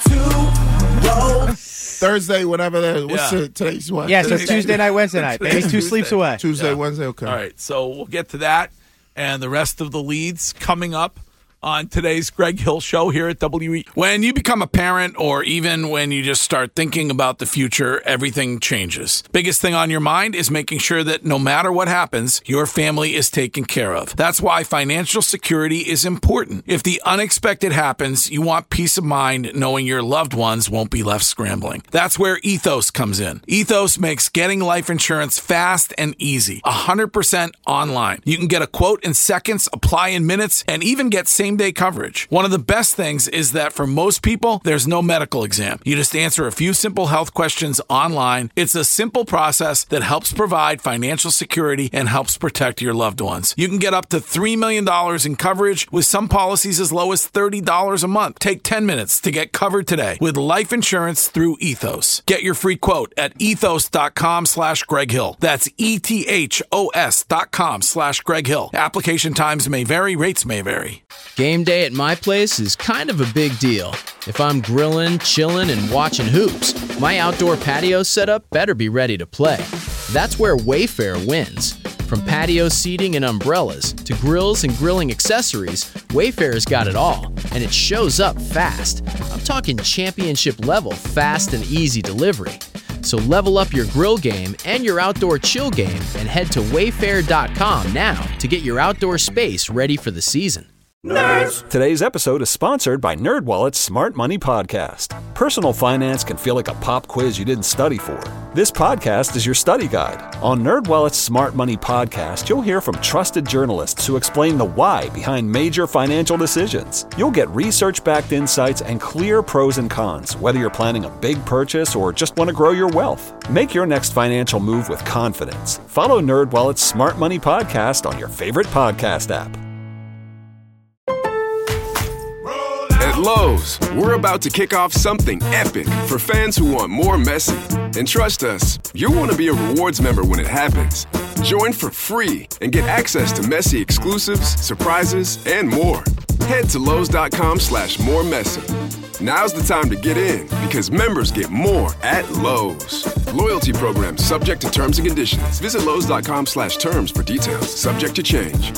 two rolls. Thursday, whatever that is. What's Yeah. the, today's what? Yeah, so Today's- Tuesday night, Wednesday night. Maybe two Tuesday. sleeps away. Tuesday, Yeah. Wednesday, okay. All right. So we'll get to that and the rest of the leads coming up on today's Greg Hill Show here at W E. When you become a parent, or even when you just start thinking about the future, everything changes. Biggest thing on your mind is making sure that no matter what happens, your family is taken care of. That's why financial security is important. If the unexpected happens, you want peace of mind knowing your loved ones won't be left scrambling. That's where Ethos comes in. Ethos makes getting life insurance fast and easy, one hundred percent online. You can get a quote in seconds, apply in minutes, and even get same day coverage. One of the best things is that for most people, there's no medical exam. You just answer a few simple health questions online. It's a simple process that helps provide financial security and helps protect your loved ones. You can get up to three million dollars in coverage with some policies as low as thirty dollars a month. Take ten minutes to get covered today with life insurance through Ethos. Get your free quote at ethos.com slash Greg Hill. That's E-T-H-O-S dot com slash Greg Hill. Application times may vary, rates may vary. Game day at my place is kind of a big deal. If I'm grilling, chilling, and watching hoops, my outdoor patio setup better be ready to play. That's where Wayfair wins. From patio seating and umbrellas to grills and grilling accessories, Wayfair's got it all, and it shows up fast. I'm talking championship level fast and easy delivery. So level up your grill game and your outdoor chill game and head to wayfair dot com now to get your outdoor space ready for the season. Nerds! Today's episode is sponsored by NerdWallet's Smart Money Podcast. Personal finance can feel like a pop quiz you didn't study for. This podcast is your study guide. On NerdWallet's Smart Money Podcast, you'll hear from trusted journalists who explain the why behind major financial decisions. You'll get research-backed insights and clear pros and cons, whether you're planning a big purchase or just want to grow your wealth. Make your next financial move with confidence. Follow NerdWallet's Smart Money Podcast on your favorite podcast app. At Lowe's, we're about to kick off something epic for fans who want more messy. And trust us, you'll want to be a rewards member when it happens. Join for free and get access to messy exclusives, surprises, and more. Head to Lowe's.com slash more messy. Now's the time to get in because members get more at Lowe's. Loyalty program subject to terms and conditions. Visit Lowe's.com slash terms for details. Subject to change.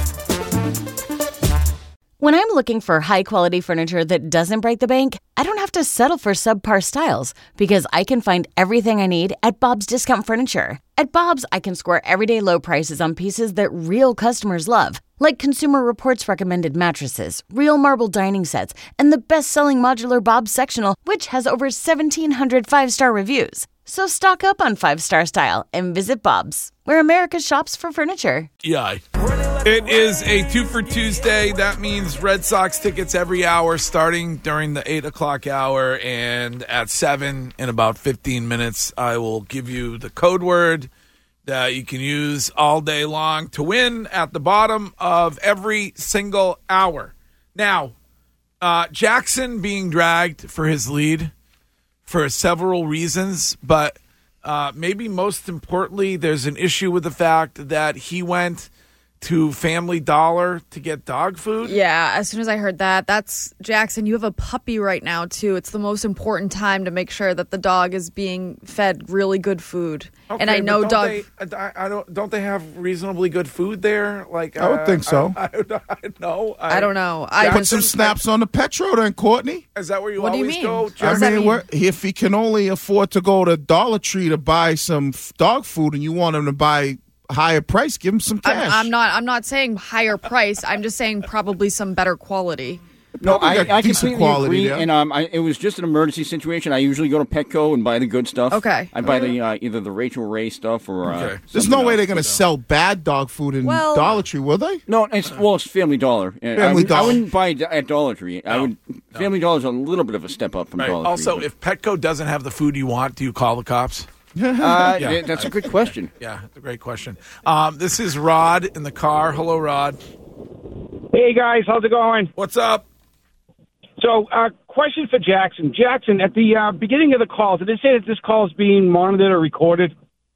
When I'm looking for high-quality furniture that doesn't break the bank, I don't have to settle for subpar styles because I can find everything I need at Bob's Discount Furniture. At Bob's, I can score everyday low prices on pieces that real customers love, like Consumer Reports recommended mattresses, real marble dining sets, and the best-selling modular Bob's sectional, which has over seventeen hundred five-star reviews. So stock up on five-star style and visit Bob's, where America shops for furniture. Yeah. It is a two for Tuesday. That means Red Sox tickets every hour starting during the eight o'clock hour. And at seven, in about fifteen minutes, I will give you the code word that you can use all day long to win at the bottom of every single hour. Now, uh, Jackson being dragged for his lead for several reasons, but uh, maybe most importantly, there's an issue with the fact that he went to Family Dollar to get dog food. Yeah, as soon as I heard that, that's Jackson, you have a puppy right now, too. It's the most important time to make sure that the dog is being fed really good food. Okay, and I know but dog. They, I, I don't. Don't they have reasonably good food there? Like I would uh, think so. I, I, I, no, I don't know. I put some snaps on the Petro then, Courtney. Is that where you What do you always mean? go? What I does that mean, mean? we're- if he can only afford to go to Dollar Tree to buy some f- dog food, and you want him to buy higher price, give him some cash. I'm, I'm not. I'm not saying higher price. I'm just saying probably some better quality. No, Probably I, got I decent completely quality agree. there. And um, I, it was just an emergency situation. I usually go to Petco and buy the good stuff. Okay. I buy the uh, either the Rachel Ray stuff or. Uh, Okay. There's something no way else. they're going to sell bad dog food in Well- Dollar Tree, will they? No, it's well, it's Family Dollar. Uh, I, Family would, Dollar. I wouldn't buy it at Dollar Tree. I No, would. Family Dollar's a little bit of a step up from Right. Dollar Also, Tree. if Petco doesn't have the food you want, do you call the cops? but- uh, Yeah. th- that's a good question. Yeah, that's a great question. Um, this is Rod in the car. Hello, Rod. Hey guys, how's it going? What's up? So, uh, question for Jackson. Jackson, at the uh, beginning of the call, did it say that this call is being monitored or recorded?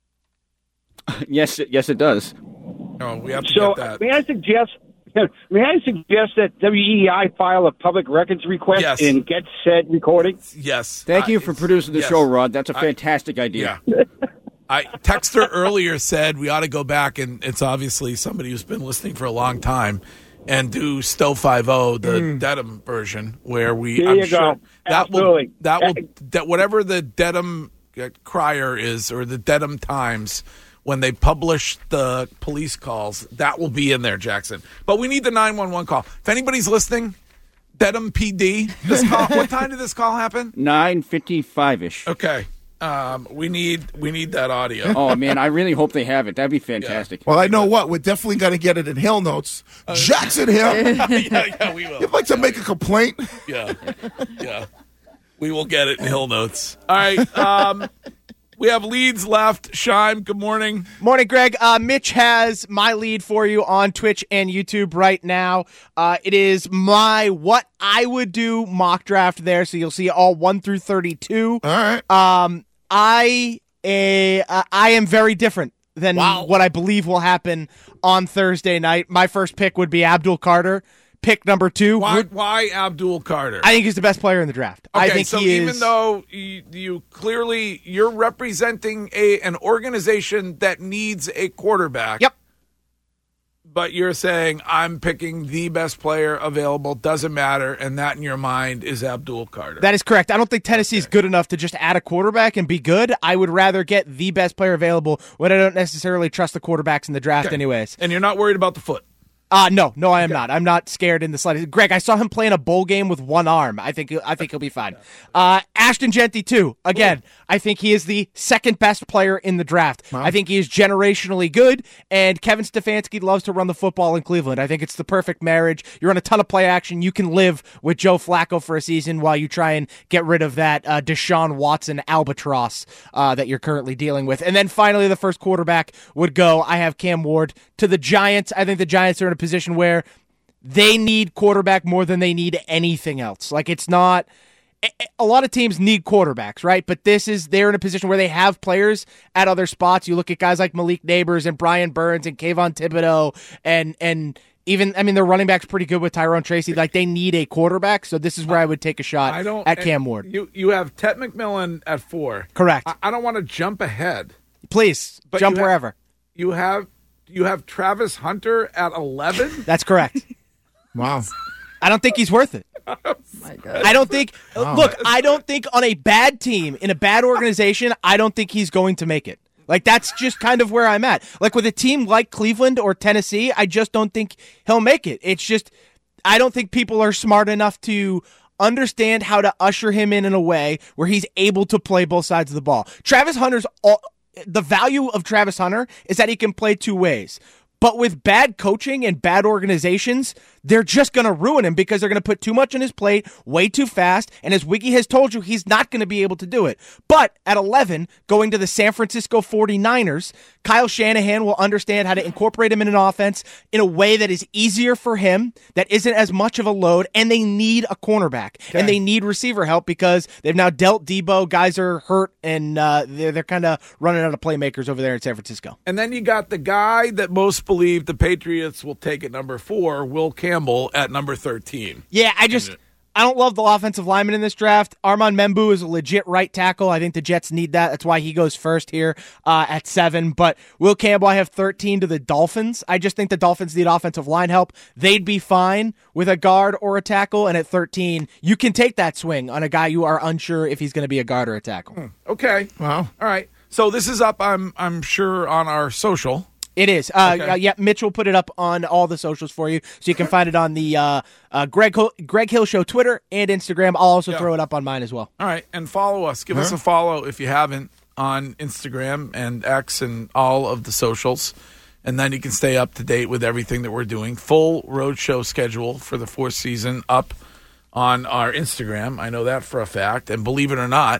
yes, it, yes, it does. Oh, we have to So, get that. may I suggest? May I suggest that W E I file a public records request Yes. and get said recording? Yes. Thank Uh, you for producing the yes. show, Rod. That's a I- fantastic idea. Yeah. I Texter earlier said we ought to go back, and it's obviously somebody who's been listening for a long time, and do Stowe five oh, the Mm. Dedham version, where we. There I'm you sure go. that Absolutely. will that will that whatever the Dedham uh, crier is or the Dedham Times. When they publish the police calls, that will be in there, Jackson. But we need the nine one one call. If anybody's listening, Dedham P D. This call. What time did this call happen? Nine fifty-five ish. Okay. Um, we need we need that audio. Oh man, I really hope they have it. That'd be fantastic. Well, I know what. We're definitely going to get it in Hill Notes. Jackson Hill. yeah, yeah, we will. You'd like to make a complaint? Yeah, yeah. We will get it in Hill Notes. All right. Um, we have leads left. Shime, good morning. Morning, Greg. Uh, Mitch has my lead for you on Twitch and YouTube right now. Uh, it is my what I would do mock draft there, so you'll see all one through thirty-two. All right. Um, I a uh, I am very different than Wow. what I believe will happen on Thursday night. My first pick would be Abdul Carter. Pick number two. Why, would- why Abdul Carter? I think he's the best player in the draft. Okay, I think so he even is. though you, you clearly you're representing a an organization that needs a quarterback. Yep. But you're saying I'm picking the best player available, doesn't matter, and that in your mind is Abdul Carter. That is correct. I don't think Tennessee's good enough to just add a quarterback and be good. I would rather get the best player available when I don't necessarily trust the quarterbacks in the draft Okay. anyways. And you're not worried about the foot. Uh, no, no, I am not. I'm not scared in the slightest. Greg, I saw him play in a bowl game with one arm. I think I think he'll be fine. Uh, Ashton Genty, too. Again, I think he is the second best player in the draft. I think he is generationally good, and Kevin Stefanski loves to run the football in Cleveland. I think it's the perfect marriage. You run a ton of play action. You can live with Joe Flacco for a season while you try and get rid of that uh, Deshaun Watson albatross uh, that you're currently dealing with. And then finally, the first quarterback would go. I have Cam Ward to the Giants. I think the Giants are in a position where they need quarterback more than they need anything else. Like, it's not – a lot of teams need quarterbacks, right? But this is – they're in a position where they have players at other spots. You look at guys like Malik Neighbors and Brian Burns and Kayvon Thibodeau and and even – I mean, their running back's pretty good with Tyrone Tracy. Like, they need a quarterback, so this is where I would take a shot I don't, at Cam Ward. You, you have Ted McMillan at four. Correct. I, I don't want to jump ahead. Please, But jump you have- wherever. You have you have Travis Hunter at eleven? That's correct. Wow. I don't think he's worth it. Oh my God. I don't think Wow. look, I don't think on a bad team, in a bad organization, I don't think he's going to make it. Like, that's just kind of where I'm at. Like, with a team like Cleveland or Tennessee, I just don't think he'll make it. It's just, I don't think people are smart enough to understand how to usher him in in a way where he's able to play both sides of the ball. Travis Hunter's all, the value of Travis Hunter is that he can play two ways. But with bad coaching and bad organizations, they're just going to ruin him because they're going to put too much on his plate way too fast. And as Wiggy has told you, he's not going to be able to do it. But at eleven, going to the San Francisco forty-niners, Kyle Shanahan will understand how to incorporate him in an offense in a way that is easier for him, that isn't as much of a load, and they need a cornerback. Okay. And they need receiver help because they've now dealt Debo. Guys are hurt, and uh, they're, they're kind of running out of playmakers over there in San Francisco. And then you got the guy that most believe the Patriots will take at number four, Will Campbell, at number thirteen. Yeah, I just I don't love the offensive lineman in this draft. Armand Membu is a legit right tackle. I think the Jets need that. That's why he goes first here uh, at seven. But Will Campbell, I have thirteen to the Dolphins. I just think the Dolphins need offensive line help. They'd be fine with a guard or a tackle. And at thirteen, you can take that swing on a guy you are unsure if he's going to be a guard or a tackle. Hmm. Okay. Wow. All right. So this is up, I'm I'm sure, on our social. It is. Uh, Okay. uh, yeah, Mitch will put it up on all the socials for you, so you can find it on the uh, uh, Greg Ho- Greg Hill Show Twitter and Instagram. I'll also Yeah. throw it up on mine as well. All right. And follow us. Give us a follow if you haven't on Instagram and X and all of the socials. And then you can stay up to date with everything that we're doing. Full roadshow schedule for the fourth season up on our Instagram. I know that for a fact. And believe it or not,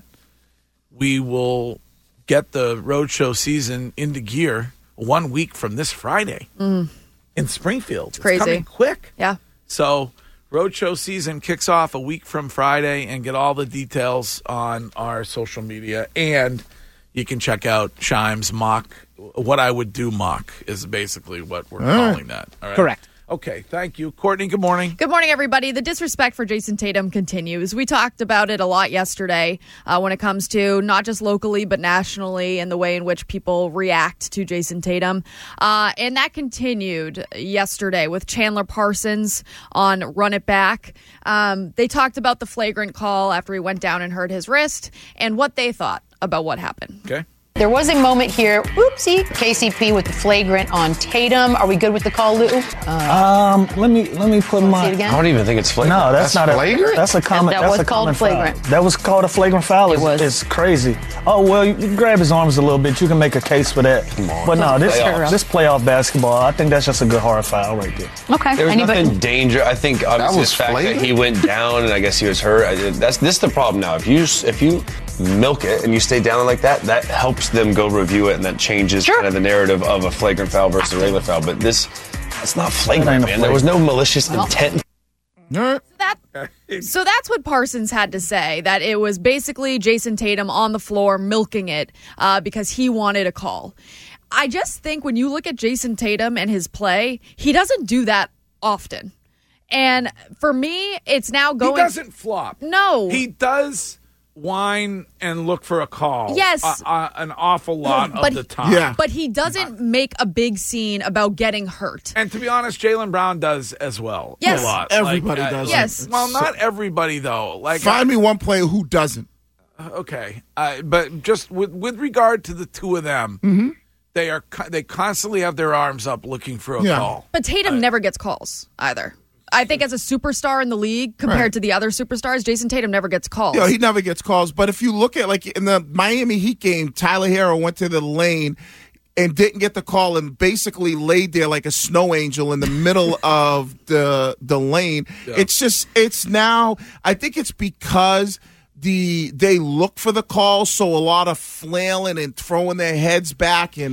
we will get the roadshow season into gear one week from this Friday Mm. in Springfield. It's crazy. coming quick. Yeah. So roadshow season kicks off a week from Friday, and get all the details on our social media. And you can check out Chime's mock. What I would do mock is basically what we're All right. calling that. All right. Correct. Okay. Thank you. Courtney, good morning. Good morning, everybody. The disrespect for Jason Tatum continues. We talked about it a lot yesterday uh, when it comes to not just locally, but nationally, and the way in which people react to Jason Tatum. Uh, and that continued yesterday with Chandler Parsons on Run It Back. Um, they talked about the flagrant call after he went down and hurt his wrist and what they thought about what happened. Okay. There was a moment here, whoopsie, K C P with the flagrant on Tatum. Are we good with the call, Lou? Uh, Um, let me let me put my. see it again? I don't even think it's flagrant. No, that's, That's not flagrant? a. That's a common. That that's was a called common flagrant. Foul. That was called a flagrant foul. It was. It's crazy. Oh well, you can grab his arms a little bit. You can make a case for that. But no, this Playoffs. this playoff basketball. I think that's just a good hard foul right there. Okay. There was Anybody? nothing danger. I think obviously was the fact flagrant? that he went down and I guess he was hurt. I, that's this is the problem now. If you if you milk it and you stay down like that, that helps them go review it and that changes kind of the narrative of a flagrant foul versus a regular foul. But this, it's not flagrant, man. There was no malicious intent. That, so that's what Parsons had to say, that it was basically Jason Tatum on the floor milking it uh, because he wanted a call. I just think when you look at Jason Tatum and his play, he doesn't do that often. And for me, it's now going... He doesn't flop. No. He does whine and look for a call. Yes. Uh, uh, an awful lot but, of the time. But he doesn't make a big scene about getting hurt. And to be honest, Jaylen Brown does as well. Yes. A lot. Everybody Like, uh, does. Yes. Well, not everybody, though. Like, Find me one player who doesn't. Okay. Uh, but just with, with regard to the two of them, Mm-hmm. they are co- they constantly have their arms up looking for a Yeah. call. But Tatum never gets calls either. I think as a superstar in the league compared Right. to the other superstars, Jason Tatum never gets calls. Yeah, he never gets calls. But if you look at, like, in the Miami Heat game, Tyler Hero went to the lane and didn't get the call and basically laid there like a snow angel in the middle of the the lane. Yeah. It's just, it's now, I think it's because the they look for the call, so a lot of flailing and throwing their heads back and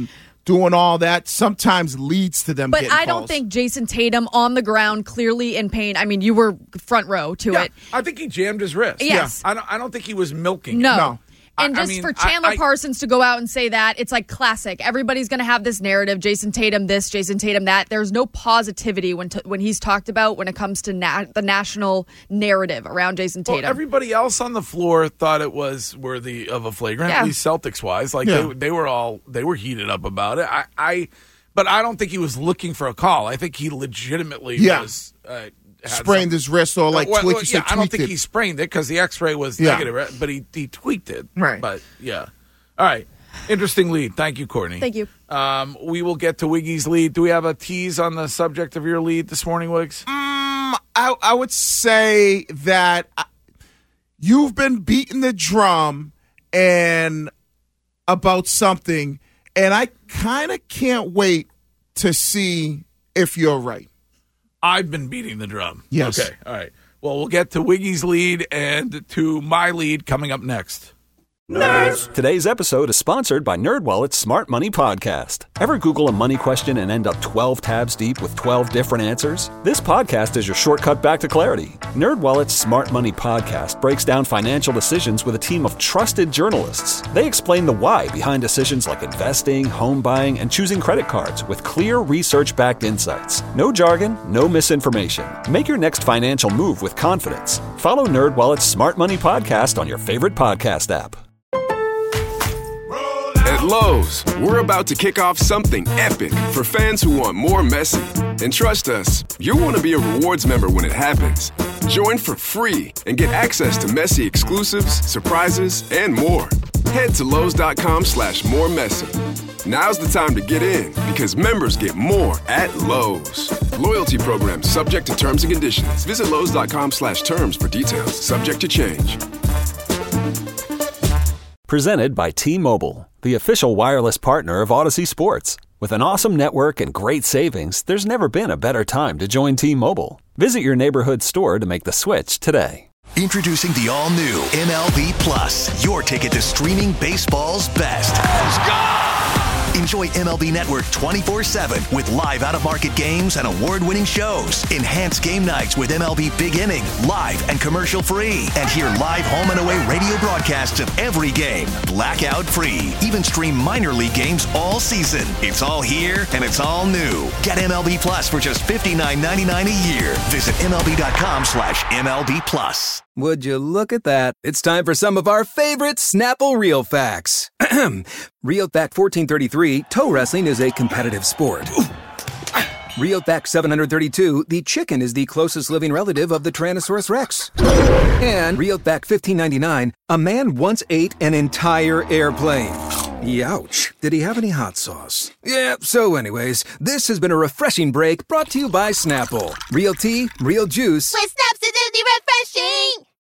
doing all that sometimes leads to them But getting I don't calls. think Jason Tatum on the ground, clearly in pain. I mean, you were front row to Yeah, it. I think he jammed his wrist. Yes. Yeah. I don't. I don't think he was milking. No. it. No. And I- I just mean, for Chandler I- I- Parsons to go out and say that, it's like classic. Everybody's going to have this narrative, Jason Tatum this, Jason Tatum that. There's no positivity when t- when he's talked about when it comes to na- the national narrative around Jason Well, Tatum. everybody else on the floor thought it was worthy of a flagrant, Yeah. at least Celtics wise. Like Yeah. they, they were all they were heated up about it. I, I, but I don't think he was looking for a call. I think he legitimately Yeah. was uh, had sprained some- his wrist or like Well, tweaked. well, you yeah, said I don't tweaked think it. he sprained it because the X-ray was Yeah. negative, right? But he he tweaked it. Right. But yeah. All right. Interesting lead. Thank you, Courtney. Thank you. Um, we will get to Wiggy's lead. Do we have a tease on the subject of your lead this morning, Wiggs? Mm, I, I would say that I- you've been beating the drum and about something, and I kind of can't wait to see if you're right. I've been beating the drum. Yes. Okay. All right. Well, we'll get to Wiggy's lead and to my lead coming up next. Nerds! Today's episode is sponsored by NerdWallet's Smart Money Podcast. Ever Google a money question and end up twelve tabs deep with twelve different answers? This podcast is your shortcut back to clarity. NerdWallet's Smart Money Podcast breaks down financial decisions with a team of trusted journalists. They explain the why behind decisions like investing, home buying, and choosing credit cards with clear research-backed insights. No jargon, no misinformation. Make your next financial move with confidence. Follow NerdWallet's Smart Money Podcast on your favorite podcast app. At Lowe's, we're about to kick off something epic for fans who want more messy. And trust us, you'll want to be a rewards member when it happens. Join for free and get access to messy exclusives, surprises, and more. Head to Lowe's.com slash more messy. Now's the time to get in because members get more at Lowe's. Loyalty program subject to terms and conditions. Visit Lowe's.com slash terms for details. Subject to change. Presented by T-Mobile, the official wireless partner of Odyssey Sports. With an awesome network and great savings, there's never been a better time to join T-Mobile. Visit your neighborhood store to make the switch today. Introducing the all-new M L B Plus, your ticket to streaming baseball's best. Let's go! Enjoy M L B Network twenty-four seven with live out-of-market games and award-winning shows. Enhance game nights with M L B Big Inning, live and commercial-free. And hear live home and away radio broadcasts of every game, blackout-free. Even stream minor league games all season. It's all here and it's all new. Get M L B Plus for just fifty-nine ninety-nine a year. Visit MLB.com slash MLB Plus. Would you look at that? It's time for some of our favorite Snapple Real Facts. Real Fact fourteen thirty-three, toe wrestling is a competitive sport. Real Fact seven hundred thirty-two, the chicken is the closest living relative of the Tyrannosaurus Rex. And Real Fact fifteen ninety-nine, a man once ate an entire airplane. Youch. Did he have any hot sauce? Yeah, so anyways, this has been a refreshing break brought to you by Snapple. Real tea, real juice. With Snap's acidity refreshing!